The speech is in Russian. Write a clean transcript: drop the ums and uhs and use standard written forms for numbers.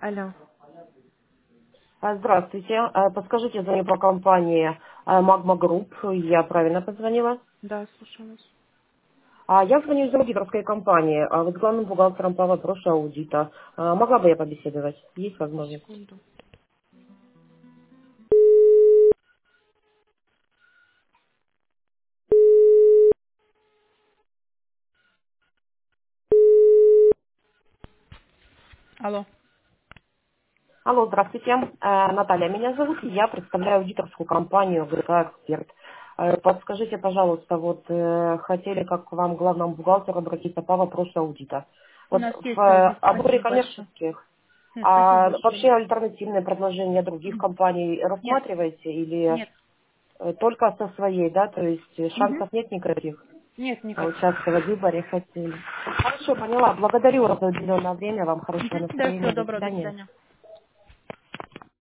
Алло. Здравствуйте. Подскажите, звоню по компании Magma Group. Я правильно позвонила? Да, слушаю вас. Я звоню из аудиторской компании, вот главным бухгалтером по вопросу аудита. Могла бы я побеседовать? Есть возможность? Секунду. Алло. Алло, здравствуйте. Наталья меня зовут, и я представляю аудиторскую компанию ГК «Эксперт». Подскажите, пожалуйста, вот хотели как к вам, главному бухгалтеру, обратиться по вопросу аудита. У Вот нас есть в аудит оборе спасибо большое. коммерческих, Нет, спасибо большое. вообще альтернативные предложения других компаний Нет, рассматриваете или нет. только со своей, да, то есть Угу. шансов нет никаких Нет, никаких. участвовать в выборе хотели. Хорошо, поняла. Благодарю за уделенное время, вам хорошего Угу. Да, всего настроения, до доброго, до свидания. свидания.